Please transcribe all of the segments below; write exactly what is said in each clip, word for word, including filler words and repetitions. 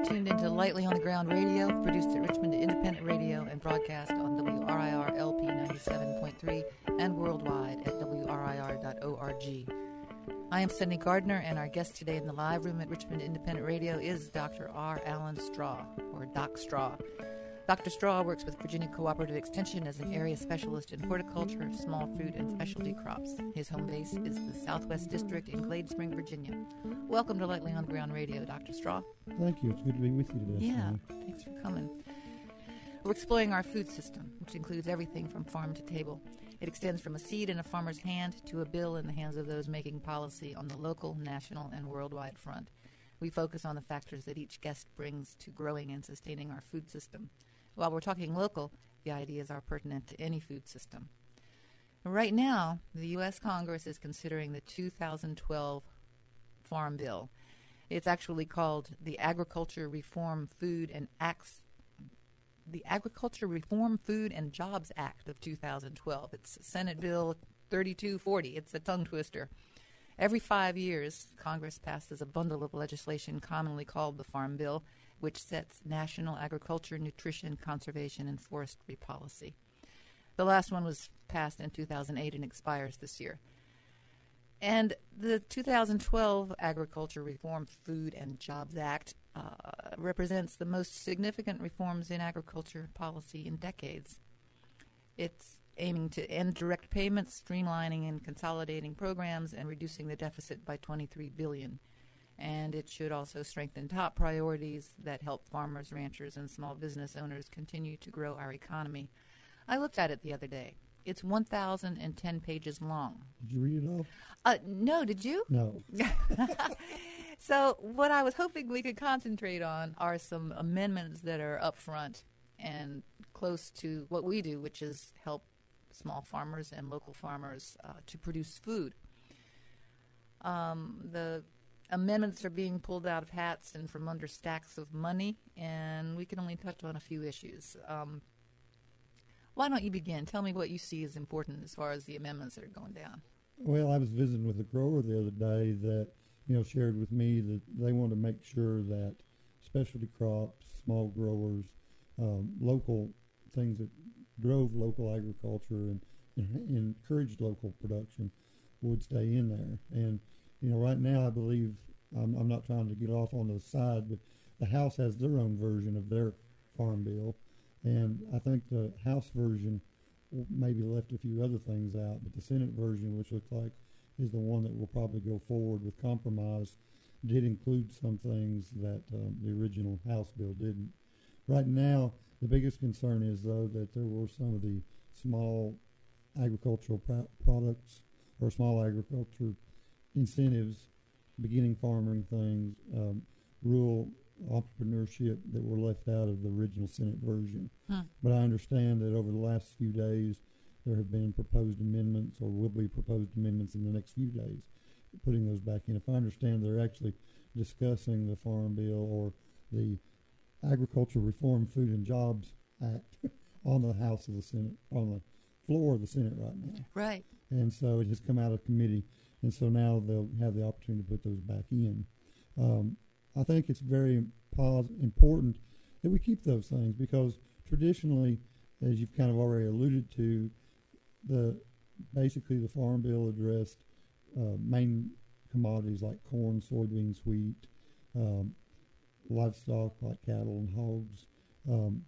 tuned into Lightly on the Ground Radio, produced at Richmond Independent Radio and broadcast on W R I R L P ninety-seven point three and worldwide at W R I R dot org. I am Cindy Gardner, and our guest today in the live room at Richmond Independent Radio is Doctor R. Alan Straw, or Doc Straw. Doctor Straw works with Virginia Cooperative Extension as an area specialist in horticulture, small fruit, and specialty crops. His home base is the Southwest District in Glade Spring, Virginia. Welcome to Lightly on the Ground Radio, Doctor Straw. Thank you. It's good to be with you today. Yeah, Cindy. thanks for coming. We're exploring our food system, which includes everything from farm to table. It extends from a seed in a farmer's hand to a bill in the hands of those making policy on the local, national, and worldwide front. We focus on the factors that each guest brings to growing and sustaining our food system. While we're talking local, the ideas are pertinent to any food system. Right now, the U S Congress is considering the two thousand twelve Farm Bill. It's actually called the Agriculture Reform Food and Acts, the Agriculture Reform Food and Jobs Act of two thousand twelve. It's Senate Bill thirty-two forty. It's a tongue twister. Every five years, Congress passes a bundle of legislation commonly called the Farm Bill, which sets national agriculture, nutrition, conservation, and forestry policy. The last one was passed in two thousand eight and expires this year. And the two thousand twelve Agriculture Reform Food and Jobs Act uh, represents the most significant reforms in agriculture policy in decades. It's aiming to end direct payments, streamlining and consolidating programs, and reducing the deficit by twenty-three billion dollars. And it should also strengthen top priorities that help farmers, ranchers, and small business owners continue to grow our economy. I looked at it the other day. It's one thousand ten pages long. Did you read it all? Uh, no, did you? No. So what I was hoping we could concentrate on are some amendments that are up front and close to what we do, which is help small farmers and local farmers uh, to produce food. Um, the amendments are being pulled out of hats and from under stacks of money, and we can only touch on a few issues. Um, why don't you begin? Tell me what you see as important as far as the amendments that are going down. Well, I was visiting with a grower the other day that, you know, shared with me that they want to make sure that specialty crops, small growers, um, local things that drove local agriculture and, and encouraged local production would stay in there. And you know, right now, I believe, um, I'm not trying to get off on the side, but the House has their own version of their farm bill. And I think the House version maybe left a few other things out, but the Senate version, which looks like is the one that will probably go forward with compromise, did include some things that um, the original House bill didn't. Right now, the biggest concern is, though, that there were some of the small agricultural pro- products or small agriculture incentives, beginning farming things, um, rural entrepreneurship that were left out of the original Senate version. Hmm. But I understand that over the last few days there have been proposed amendments or will be proposed amendments in the next few days, putting those back in. If I understand, they're actually discussing the Farm Bill or the Agriculture Reform Food and Jobs Act on the House of the Senate, on the floor of the Senate right now. Right. And so it has come out of committee. And so now they'll have the opportunity to put those back in. Um, I think it's very pos- important that we keep those things because traditionally, as you've kind of already alluded to, the basically the Farm Bill addressed uh, main commodities like corn, soybeans, wheat, um, livestock like cattle and hogs, um,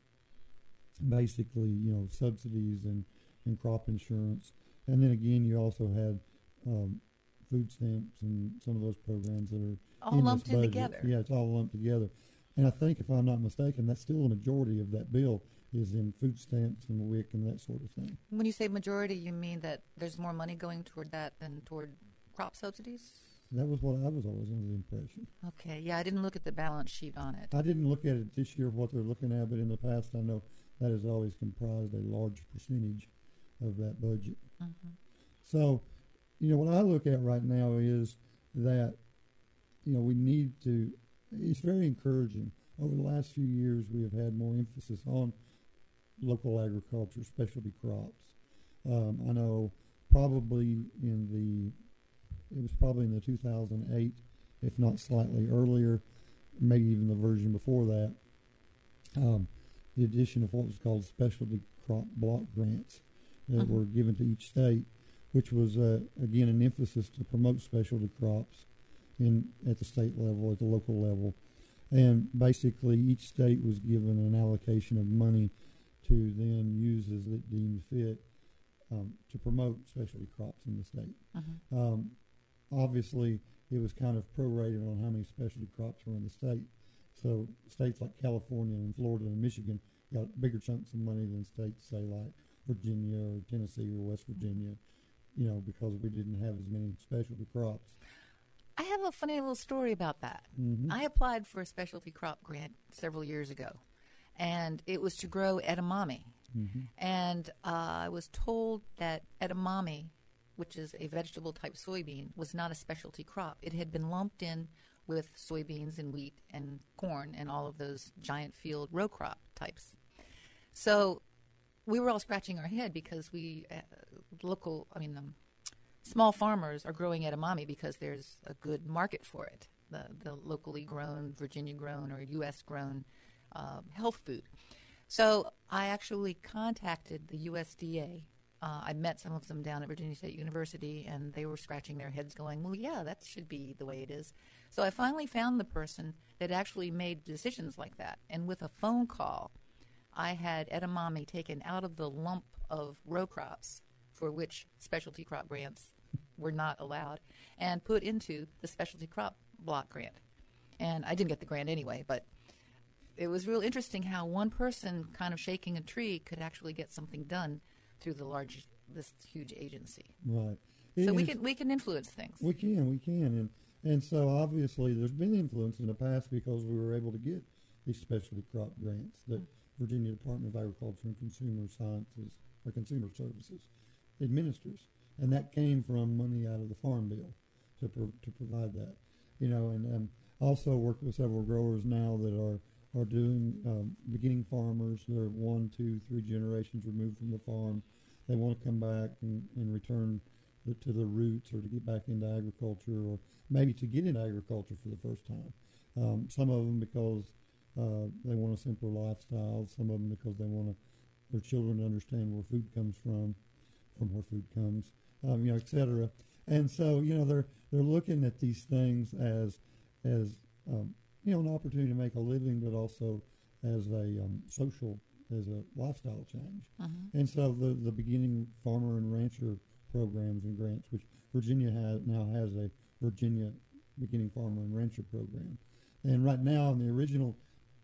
basically, you know, subsidies and, and crop insurance. And then again, you also had um, food stamps and some of those programs that are all in lumped this in budget. together. Yeah, it's all lumped together. And I think, if I'm not mistaken, that's still a majority of that bill is in food stamps and W I C and that sort of thing. When you say majority, you mean that there's more money going toward that than toward crop subsidies? That was what I was always under the impression. Okay, yeah, I didn't look at the balance sheet on it. I didn't look at it this year, what they're looking at, but in the past I know that has always comprised a large percentage of that budget. Mm-hmm. So, you know, what I look at right now is that, you know, we need to, it's very encouraging. Over the last few years, we have had more emphasis on local agriculture, specialty crops. Um, I know probably in the, it was probably in the two thousand eight, if not slightly earlier, maybe even the version before that, um, the addition of what was called specialty crop block grants that Mm-hmm. were given to each state, which was, uh, again, an emphasis to promote specialty crops in at the state level, at the local level. And basically, each state was given an allocation of money to then use as it deemed fit um, to promote specialty crops in the state. Mm-hmm. Um, obviously, it was kind of prorated on how many specialty crops were in the state. So states like California and Florida and Michigan got bigger chunks of money than states, say, like Virginia or Tennessee or West Virginia, you know, because we didn't have as many specialty crops. I have a funny little story about that. Mm-hmm. I applied for a specialty crop grant several years ago, and it was to grow edamame. Mm-hmm. And uh, I was told that edamame, which is a vegetable-type soybean, was not a specialty crop. It had been lumped in with soybeans and wheat and corn and all of those giant field row crop types. So we were all scratching our head because we, uh, local, I mean, um, small farmers are growing edamame because there's a good market for it, the, the locally grown, Virginia-grown, or U S-grown uh, health food. So I actually contacted the U S D A. Uh, I met some of them down at Virginia State University, and they were scratching their heads going, well, yeah, that should be the way it is. So I finally found the person that actually made decisions like that. And with a phone call, I had edamame taken out of the lump of row crops for which specialty crop grants were not allowed and put into the specialty crop block grant. And I didn't get the grant anyway, but it was real interesting how one person kind of shaking a tree could actually get something done through the large, this huge agency. Right. So It we is- can we can influence things. We can, we can, and and so obviously there's been influence in the past because we were able to get these specialty crop grants that Virginia Department of Agriculture and Consumer Sciences or Consumer Services administers, and that came from money out of the Farm Bill to pro- to provide that, you know, and um, also work with several growers now that are are doing um, beginning farmers. They're one, two, three generations removed from the farm. They want to come back and, and return the, to their roots or to get back into agriculture or maybe to get into agriculture for the first time. Um, some of them because uh, they want a simpler lifestyle. Some of them because they want to, their children to understand where food comes from, from where food comes, um, you know, et cetera. And so, you know, they're they're looking at these things as as um, you know, an opportunity to make a living, but also as a um, social, as a lifestyle change. Mhm. And so the the beginning farmer and rancher programs and grants, which Virginia has now has a Virginia beginning farmer and rancher program, and right now in the original,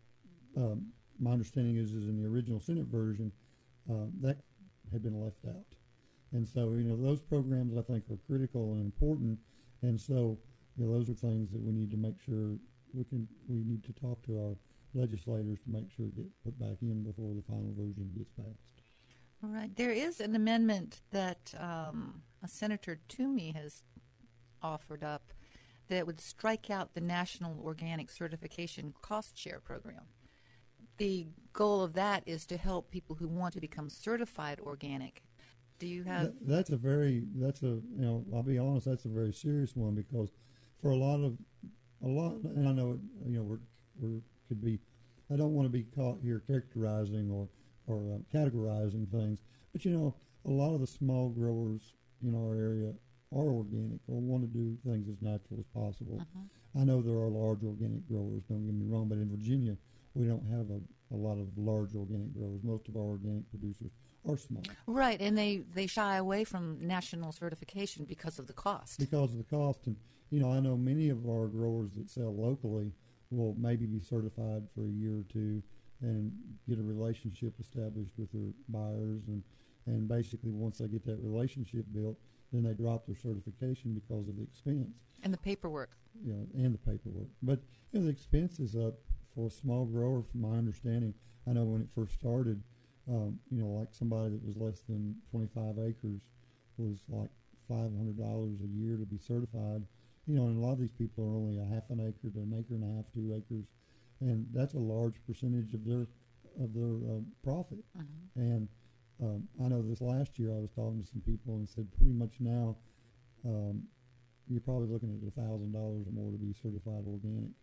um, my understanding is is in the original Senate version, um, that had been left out. And so, you know, those programs I think are critical and important. And so, you know, those are things that we need to make sure we can, we need to talk to our legislators to make sure it gets put back in before the final version gets passed. All right. There is an amendment that um, a Senator Toomey has offered up that would strike out the National Organic Certification Cost Share Program. The goal of that is to help people who want to become certified organic. Do you have... Th- that's a very, that's a, you know, I'll be honest, that's a very serious one because for a lot of, a lot, and I know, it, you know, we're, we're, could be, I don't want to be caught here characterizing or, or uh, categorizing things, but you know, a lot of the small growers in our area are organic or want to do things as natural as possible. Uh-huh. I know there are large organic growers, don't get me wrong, but in Virginia, we don't have a, a lot of large organic growers. Most of our organic producers are small. Right, and they, they shy away from national certification because of the cost. Because of the cost. And, you know, I know many of our growers that sell locally will maybe be certified for a year or two and get a relationship established with their buyers. And, and basically once they get that relationship built, then they drop their certification because of the expense. And the paperwork. You know, and the paperwork. But, you know, the expense is up for a small grower, from my understanding. I know when it first started, um, you know, like somebody that was less than twenty-five acres was like five hundred dollars a year to be certified. You know, and a lot of these people are only a half an acre to an acre and a half, two acres, and that's a large percentage of their of their uh, profit. Uh-huh. And um, I know this last year I was talking to some people and said pretty much now um, you're probably looking at a thousand dollars or more to be certified organic.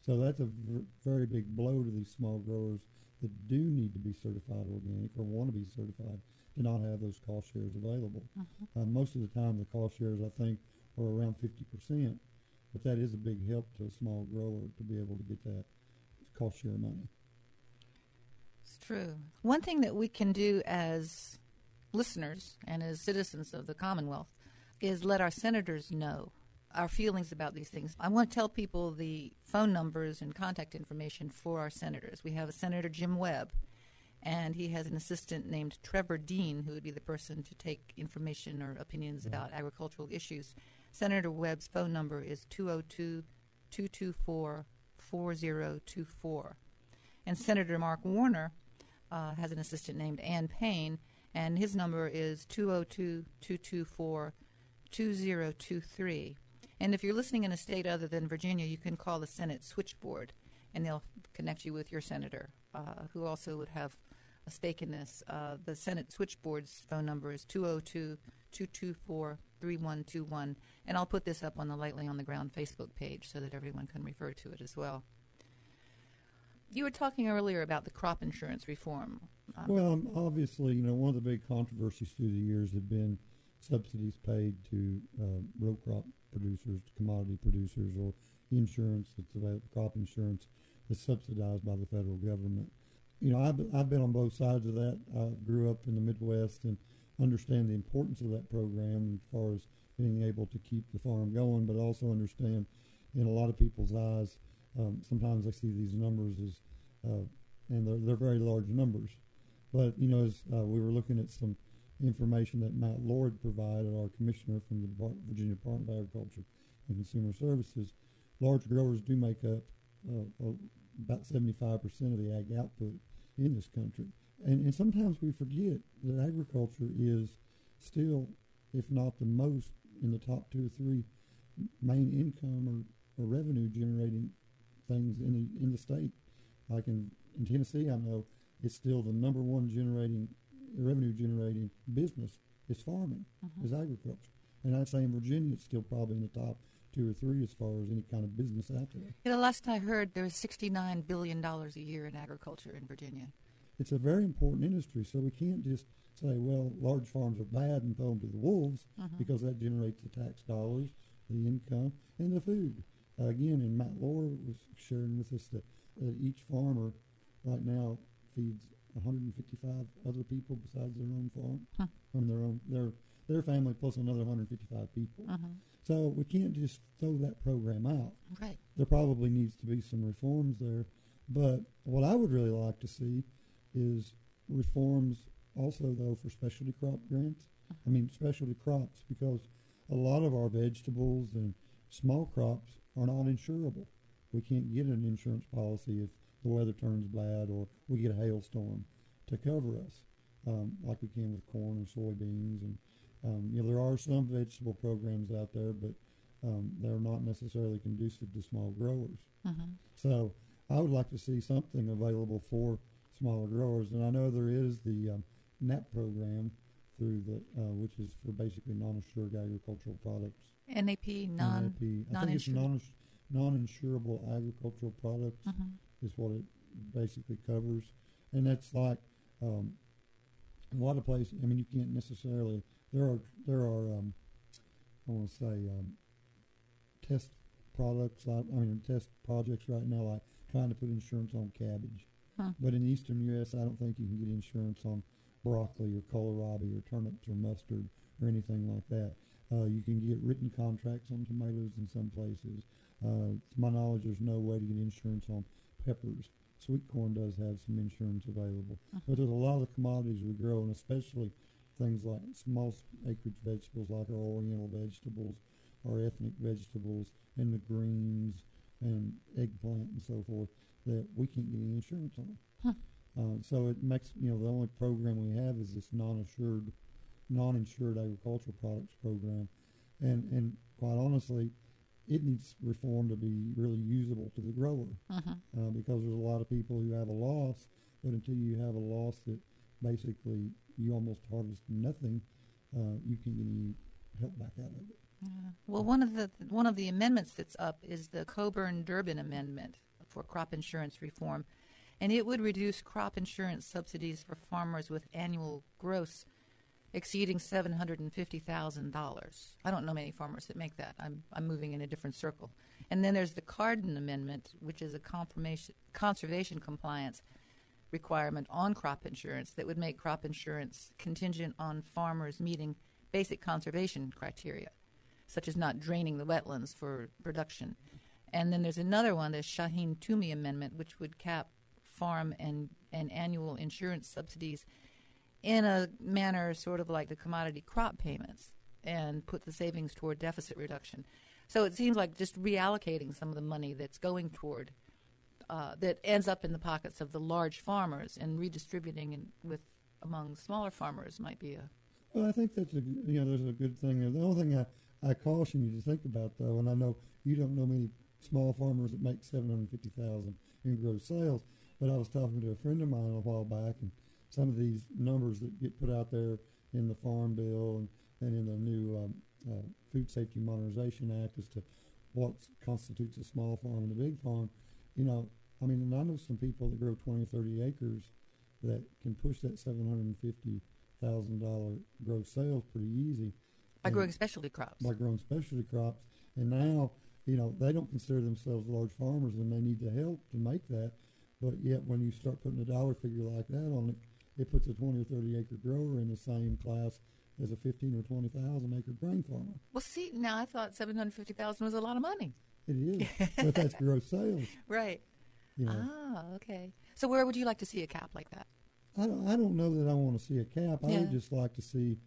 So that's a v- very big blow to these small growers that do need to be certified organic or want to be certified to not have those cost shares available. Mm-hmm. Uh, most of the time, the cost shares, I think, are around fifty percent, but that is a big help to a small grower to be able to get that cost share money. It's true. One thing that we can do as listeners and as citizens of the Commonwealth is let our senators know our feelings about these things. I want to tell people the phone numbers and contact information for our senators. We have a Senator Jim Webb, and he has an assistant named Trevor Dean, who would be the person to take information or opinions Right. about agricultural issues. Senator Webb's phone number is two oh two, two two four, four oh two four. And Senator Mark Warner uh, has an assistant named Ann Payne, and his number is two oh two, two two four, two oh two three. And if you're listening in a state other than Virginia, you can call the Senate switchboard, and they'll connect you with your senator, uh, who also would have a stake in this. Uh, the Senate switchboard's phone number is two oh two, two two four, three one two one, and I'll put this up on the Lightly on the Ground Facebook page so that everyone can refer to it as well. You were talking earlier about the crop insurance reform. Um, Well, um, obviously, you know, one of the big controversies through the years have been subsidies paid to uh, row crop producers, to commodity producers, or insurance that's available, crop insurance that's subsidized by the federal government. You know, I've, I've been on both sides of that. I grew up in the Midwest and understand the importance of that program as far as being able to keep the farm going, but also understand in a lot of people's eyes, um, sometimes I see these numbers as, uh, and they're, they're very large numbers. But, you know, as uh, we were looking at some information that Matt Lord provided, our commissioner from the Depart- Virginia Department of Agriculture and Consumer Services, large growers do make up uh, uh, about seventy-five percent of the ag output in this country. And, and sometimes we forget that agriculture is still, if not the most, in the top two or three main income or, or revenue generating things in the in the state. Like in, in Tennessee, I know it's still the number one generating revenue generating business is farming, Mhm. is agriculture. And I'd say in Virginia it's still probably in the top two or three as far as any kind of business out there. Yeah, the last I heard, there was sixty-nine billion dollars a year in agriculture in Virginia. It's a very important industry, so we can't just say, well, large farms are bad and throw them to the wolves, Mhm. because that generates the tax dollars, the income, and the food. Uh, again, and Matt Lohr was sharing with us that, that each farmer right now feeds one hundred fifty-five other people besides their own farm, Huh. from their own their their family plus another one hundred fifty-five people. Mhm. So we can't just throw that program out. Right. There probably needs to be some reforms there. But what I would really like to see is reforms also, though, for specialty crop grants. I mean, specialty crops, because a lot of our vegetables and small crops are not insurable. We can't get an insurance policy if the weather turns bad or we get a hailstorm to cover us, um, like we can with corn or soybeans. And, um, you know, there are some vegetable programs out there, but um, they're not necessarily conducive to small growers. Mhm. So I would like to see something available for smaller growers. And I know there is the um, N A P program through the, uh, which is for basically non-insured agricultural products. N A P, non, N A P. I non think it's non, non-insurable agricultural products Mhm. is what it basically covers. And that's like um, a lot of places, I mean, you can't necessarily, there are, there are um, I want to say, um, test products, like, I mean, test projects right now, like trying to put insurance on cabbage. Huh. But in the eastern U S, I don't think you can get insurance on broccoli or kohlrabi or turnips or mustard or anything like that. Uh, you can get written contracts on tomatoes in some places. Uh, to my knowledge, there's no way to get insurance on peppers. Sweet corn does have some insurance available. Uh-huh. But there's a lot of commodities we grow, and especially things like small acreage vegetables like our oriental vegetables, our ethnic vegetables, and the greens and eggplant and so forth, that we can't get any insurance on. Huh. Uh, so it makes, you know, the only program we have is this non-insured, non-insured agricultural products program. And, and quite honestly, it needs reform to be really usable to the grower, Mhm. uh, because there's a lot of people who have a loss, but until you have a loss that basically you almost harvest nothing, uh, you can't get any help back out of it. Yeah. Well, one of the one of the amendments that's up is the Coburn-Durbin Amendment. for crop insurance reform, and it would reduce crop insurance subsidies for farmers with annual gross exceeding seven hundred fifty thousand dollars. I don't know many farmers that make that. I'm, I'm moving in a different circle. And then there's the Cardin Amendment, which is a confirmation, conservation compliance requirement on crop insurance that would make crop insurance contingent on farmers meeting basic conservation criteria, such as not draining the wetlands for production. And then there's another one, the Shaheen Toomey Amendment, which would cap farm and, and annual insurance subsidies in a manner sort of like the commodity crop payments and put the savings toward deficit reduction. So it seems like just reallocating some of the money that's going toward, uh, that ends up in the pockets of the large farmers and redistributing in, with among smaller farmers might be a... Well, I think that's a, you know, there's a good thing there. The only thing I, I caution you to think about, though, and I know you don't know many small farmers that make seven hundred fifty thousand dollars in gross sales, but I was talking to a friend of mine a while back, and some of these numbers that get put out there in the Farm Bill and, and in the new um, uh, Food Safety Modernization Act as to what constitutes a small farm and a big farm, you know, I mean, and I know some people that grow twenty or thirty acres that can push that seven hundred fifty thousand dollars gross sales pretty easy. By growing specialty crops. By growing specialty crops. And now, you know, they don't consider themselves large farmers and they need the help to make that. But yet when you start putting a dollar figure like that on it, it puts a twenty or thirty acre grower in the same class as a fifteen or twenty thousand acre grain farmer. Well, see, now I thought seven hundred fifty thousand was a lot of money. It is, but that's gross sales. Right. You know. Ah, okay. So where would you like to see a cap like that? I don't, I don't know that I want to see a cap. I Yeah. would just like to see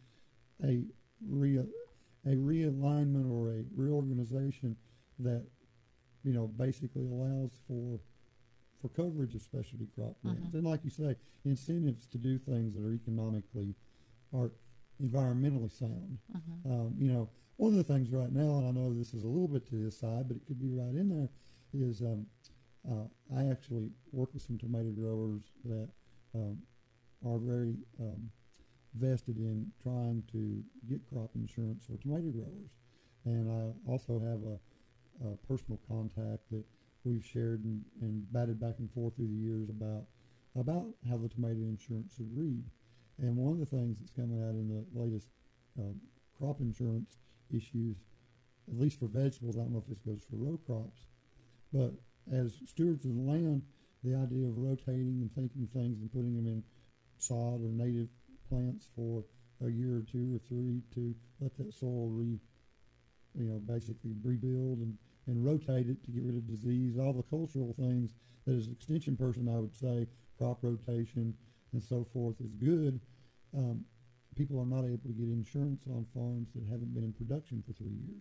a re, a realignment or a reorganization that, you know, basically allows for for coverage of specialty crop lands. Mm-hmm. And like you say, incentives to do things that are economically or environmentally sound. Mm-hmm. Um, you know, one of the things right now, and I know this is a little bit to this side, but it could be right in there, is um, uh, I actually work with some tomato growers that um, are very um, vested in trying to get crop insurance for tomato growers. And I also have a, a personal contact that we've shared and, and batted back and forth through the years about about how the tomato insurance should read. And one of the things that's coming out in the latest um, crop insurance issues, at least for vegetables, I don't know if this goes for row crops, but as stewards of the land, the idea of rotating and taking things and putting them in sod or native plants for a year or two or three to let that soil re, you know, basically rebuild and, and rotate it to get rid of disease, all the cultural things that as an extension person I would say crop rotation and so forth is good. Um, people are not able to get insurance on farms that haven't been in production for three years.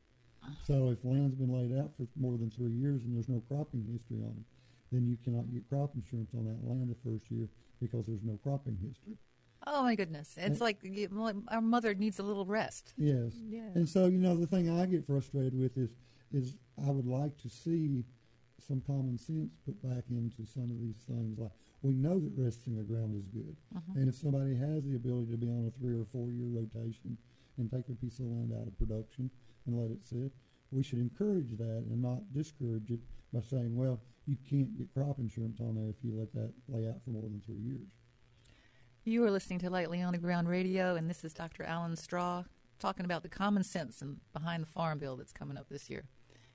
So if land's been laid out for more than three years and there's no cropping history on it, then you cannot get crop insurance on that land the first year because there's no cropping history. Oh, my goodness. It's And- like you- our mother needs a little rest. Yes. Yeah. And so, you know, the thing I get frustrated with is is I would like to see some common sense put back into some of these things. Like, we know that resting the ground is good. Mhm. And if somebody has the ability to be on a three or four year rotation and take a piece of land out of production and let it sit, we should encourage that and not discourage it by saying, well, you can't get crop insurance on there if you let that lay out for more than three years. You are listening to Lightly on the Ground Radio, and this is Doctor Alan Straw talking about the common sense and behind the Farm Bill that's coming up this year.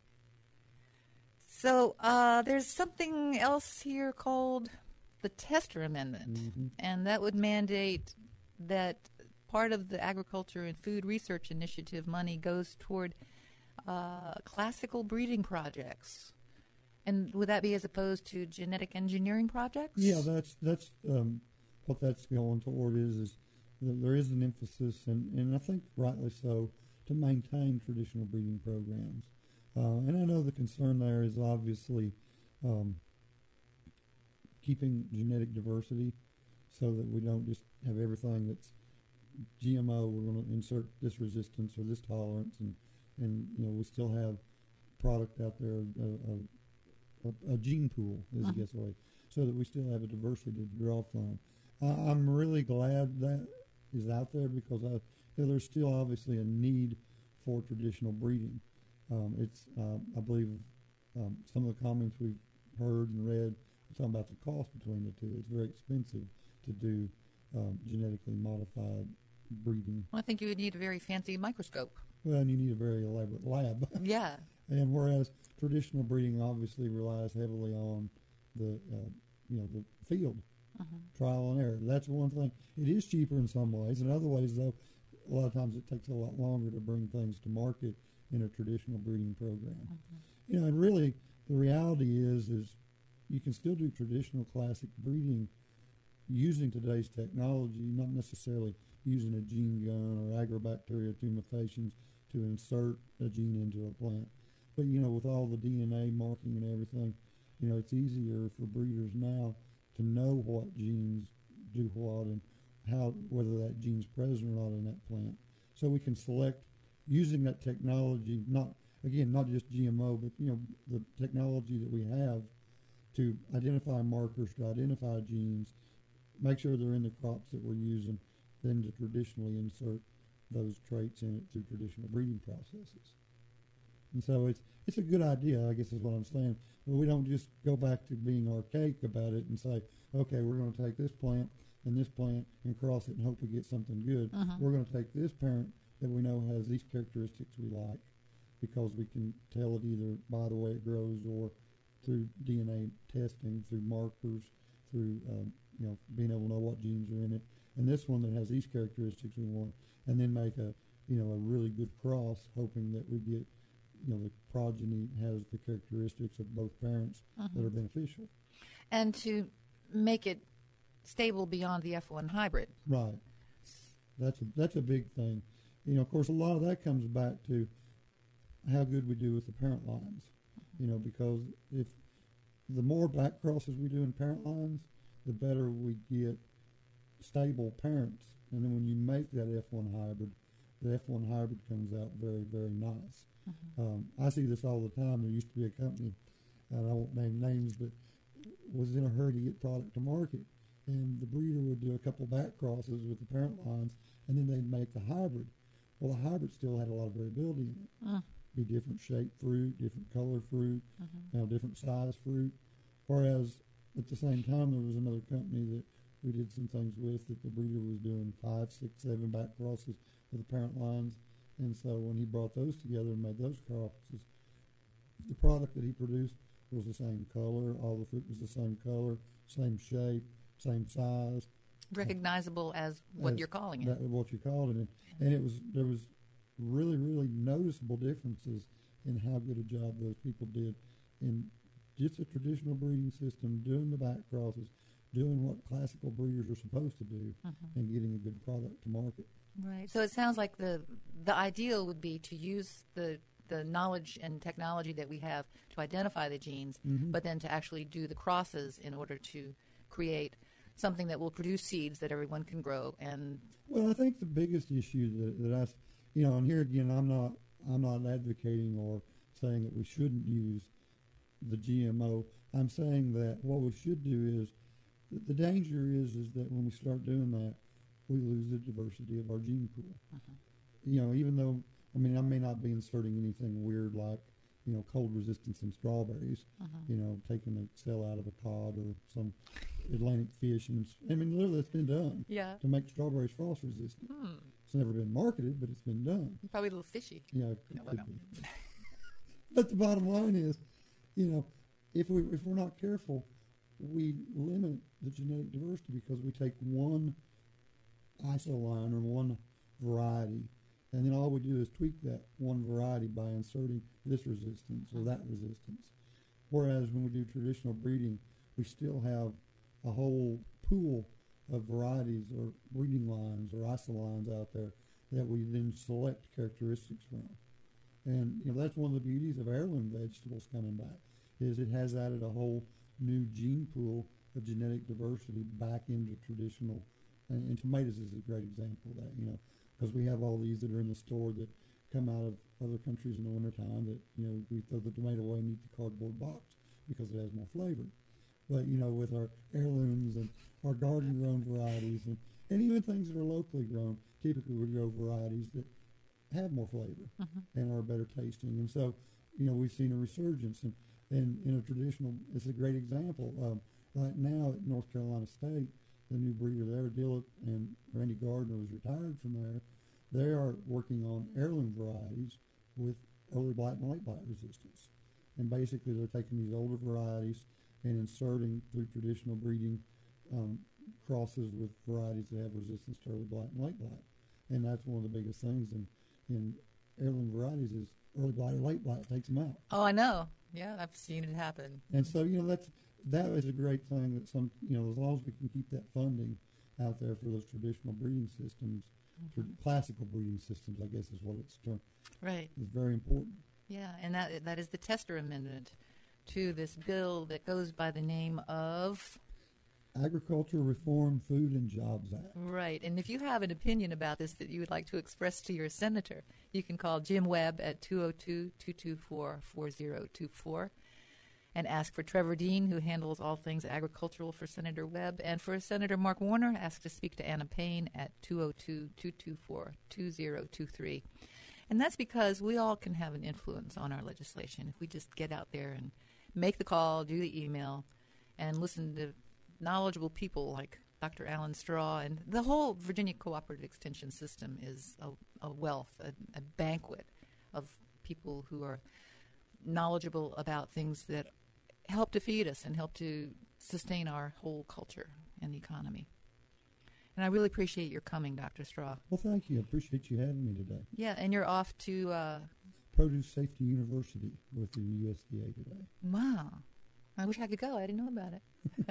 So uh, there's something else here called the Tester Amendment, Mm-hmm. and that would mandate that part of the Agriculture and Food Research Initiative money goes toward uh, classical breeding projects. And would that be as opposed to genetic engineering projects? Yeah, that's that's um, what that's going toward is is that there is an emphasis, and, and I think rightly so, to maintain traditional breeding programs. Uh, and I know the concern there is obviously um, keeping genetic diversity so that we don't just have everything that's G M O. We're going to insert this resistance or this tolerance, and, and you know we still have product out there, a, a, a, a gene pool, is Uh-huh. I guess the way, so that we still have a diversity to draw from. Uh, I'm really glad that is out there because I, you know, there's still obviously a need for traditional breeding. Um, it's, uh, I believe, um, some of the comments we've heard and read, we're talking about the cost between the two. It's very expensive to do um, genetically modified breeding. Well, I think you would need a very fancy microscope. Well, and you need a very elaborate lab. Yeah. And whereas traditional breeding obviously relies heavily on the, uh, you know, the field, uh-huh. trial and error. That's one thing. It is cheaper in some ways. In other ways, though, a lot of times it takes a lot longer to bring things to market in a traditional breeding program. Uh-huh. You know, and really, the reality is, is you can still do traditional classic breeding using today's technology, not necessarily using a gene gun or agrobacteria tumefacients to insert a gene into a plant. But, you know, with all the D N A marking and everything, you know, it's easier for breeders now to know what genes do what and how, whether that gene's present or not in that plant. So we can select using that technology, not, again, not just G M O, but, you know, the technology that we have to identify markers, to identify genes, make sure they're in the crops that we're using, then to traditionally insert those traits in it through traditional breeding processes. And so it's it's a good idea, I guess is what I'm saying. But we don't just go back to being archaic about it and say, okay, we're going to take this plant and this plant and cross it and hope we get something good. Uh-huh. We're going to take this parent that we know has these characteristics we like because we can tell it either by the way it grows or through D N A testing, through markers, through um, you know being able to know what genes are in it. And this one that has these characteristics we want, and then make a you know a really good cross, hoping that we get you know the progeny has the characteristics of both parents uh-huh. that are beneficial. And to make it stable beyond the F one hybrid. Right. That's a, that's a big thing. You know, of course, a lot of that comes back to how good we do with the parent lines. You know, because if the more back crosses we do in parent lines, the better we get stable parents. And then when you make that F one hybrid, the F one hybrid comes out very, very nice. Uh-huh. Um, I see this all the time. There used to be a company, and I won't name names, but was in a hurry to get product to market. And the breeder would do a couple back crosses with the parent lines, and then they'd make the hybrid. Well, the hybrid still had a lot of variability in it. Uh. Be different shaped fruit, different color fruit, uh-huh. you know, different size fruit. Whereas at the same time, there was another company that we did some things with that the breeder was doing five, six, seven back crosses with the parent lines. And so when he brought those together and made those crosses, the product that he produced was the same color, all the fruit was the same color, same shape, same size. Recognizable as what as you're calling it. That, what you called it. And, and it was, there was really, really noticeable differences in how good a job those people did in just a traditional breeding system, doing the back crosses, doing what classical breeders are supposed to do, uh-huh. and getting a good product to market. Right. So it sounds like the the ideal would be to use the the knowledge and technology that we have to identify the genes, mm-hmm. but then to actually do the crosses in order to create something that will produce seeds that everyone can grow. And well, I think the biggest issue that, that I, you know, and here again, I'm not I'm not advocating or saying that we shouldn't use the G M O. I'm saying that what we should do is, the danger is is that when we start doing that, we lose the diversity of our gene pool. uh-huh. You know, even though, I mean, I may not be inserting anything weird like, you know, cold resistance in strawberries, uh-huh. you know, taking the cell out of a cod or some Atlantic fish. And I mean, literally, it's been done Yeah. to make strawberries frost resistant. Hmm. It's never been marketed, but it's been done. Probably a little fishy. Yeah, it No, could no. be. But the bottom line is, you know, if we if we're not careful, we limit the genetic diversity because we take one isoline or one variety, and then all we do is tweak that one variety by inserting this resistance or that resistance. Whereas when we do traditional breeding, we still have a whole pool of varieties or breeding lines or isolines out there that we then select characteristics from. And you know that's one of the beauties of heirloom vegetables coming back, is it has added a whole new gene pool of genetic diversity back into traditional. And, and tomatoes is a great example of that, you know, because we have all these that are in the store that come out of other countries in the wintertime that, you know, we throw the tomato away and eat the cardboard box because it has more flavor. But, you know, with our heirlooms and our garden-grown varieties and, and even things that are locally grown, typically we grow varieties that have more flavor uh-huh. and are better tasting. And so, you know, we've seen a resurgence. And And in a traditional, it's a great example. Um, right now at North Carolina State, the new breeder there, Dillett and Randy Gardner, is retired from there. They are working on heirloom varieties with early blight and late blight resistance. And basically they're taking these older varieties and inserting through traditional breeding um, crosses with varieties that have resistance to early blight and late blight. And that's one of the biggest things in, in heirloom varieties is early blight or late blight takes them out. Oh, I know. Yeah, I've seen it happen. And so, you know, that's that is a great thing that some, you know, as long as we can keep that funding out there for those traditional breeding systems, mm-hmm. for classical breeding systems, I guess is what it's termed. Right. It's very important. Yeah, and that that is the Tester Amendment to this bill that goes by the name of Agriculture Reform, Food and Jobs Act. Right. And if you have an opinion about this that you would like to express to your senator, you can call Jim Webb at two oh two, two two four, four oh two four and ask for Trevor Dean, who handles all things agricultural for Senator Webb. And for Senator Mark Warner, ask to speak to Anna Payne at two oh two, two two four, two oh two three. And that's because we all can have an influence on our legislation if we just get out there and make the call, do the email, and listen to knowledgeable people like Doctor Alan Straw. And the whole Virginia Cooperative Extension system is a, a wealth, a, a banquet of people who are knowledgeable about things that help to feed us and help to sustain our whole culture and the economy. And I really appreciate your coming, Doctor Straw. Well, thank you. I appreciate you having me today. Yeah, and you're off to Uh, Produce Safety University with the U S D A today. Wow. I wish I could go. I didn't know about it.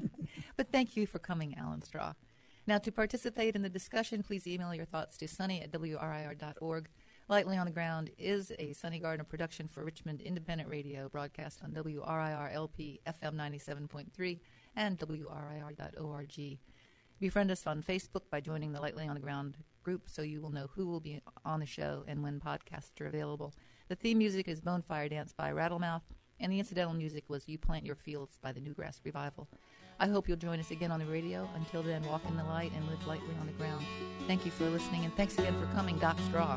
But thank you for coming, Alan Straw. Now, to participate in the discussion, please email your thoughts to sunny at w r i r dot org. Lightly on the Ground is a Sunny Gardner production for Richmond Independent Radio, broadcast on W R I R L P F M ninety-seven point three and W R I R dot org. Befriend us on Facebook by joining the Lightly on the Ground group so you will know who will be on the show and when podcasts are available. The theme music is Bonefire Dance by Rattlemouth, and the incidental music was You Plant Your Fields by the Newgrass Revival. I hope you'll join us again on the radio. Until then, walk in the light and live lightly on the ground. Thank you for listening, and thanks again for coming, Doc Straw.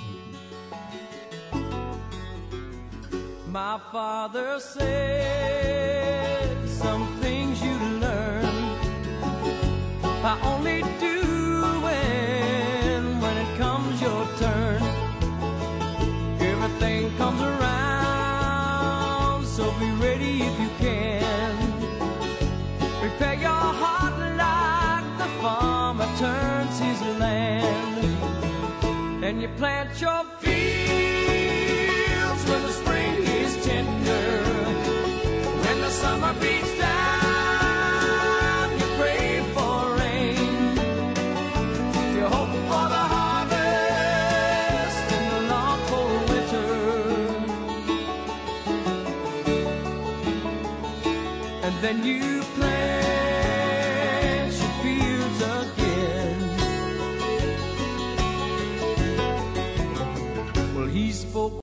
My father said some things you learn I only do when, when it comes your turn. Everything comes around, so be ready if you can. Prepare your heart like the farmer turns his land. And you plant your fields when the spring is tender. When the summer beats down, you pray for rain. You hope for the harvest in the long cold winter. And then you